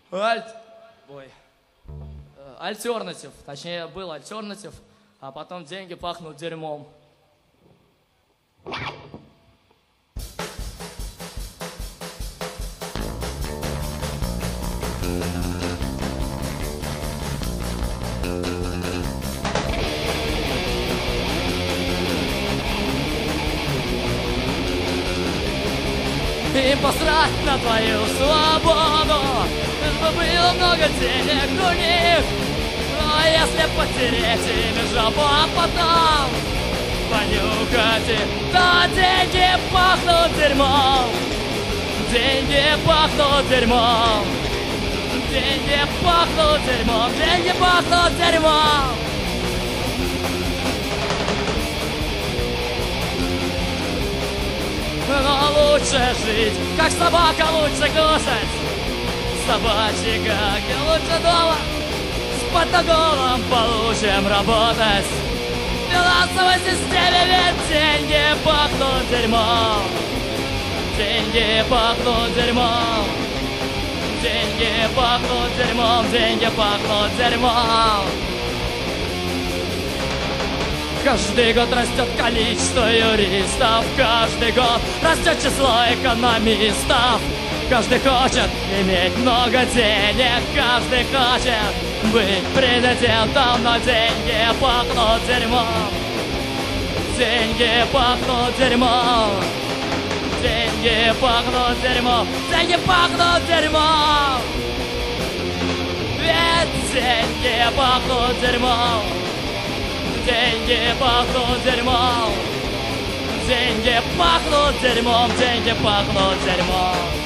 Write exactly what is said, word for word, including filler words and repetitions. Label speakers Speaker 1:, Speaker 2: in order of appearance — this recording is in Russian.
Speaker 1: Альт... Ой. Альтернатив. Точнее, был альтернатив, а потом деньги пахнут дерьмом. И посрать на твою свободу, лишь бы было много денег у них. Но если потереть ими жопу, а потом понюхать их, то деньги пахнут дерьмом. Деньги пахнут дерьмом. Деньги пахнут дерьмом. Деньги пахнут дерьмом. Но лучше жить, как собака, лучше кушать собачьи каки, лучше дома с протоколом получим работать. В финансовой системе ведь деньги пахнут дерьмом. Деньги пахнут дерьмом. Деньги пахнут дерьмом. Деньги пахнут дерьмом. Каждый год растет количество юристов, каждый год растет число экономистов. Каждый хочет иметь много денег, каждый хочет быть президентом, но деньги пахнут дерьмом. Деньги пахнут дерьмом. Деньги пахнут дерьмом. Деньги пахнут дерьмом. Ведь деньги пахнут дерьмом. Деньги пахнут дерьмом. Деньги пахнут дерьмом. Деньги пахнут дерьмом.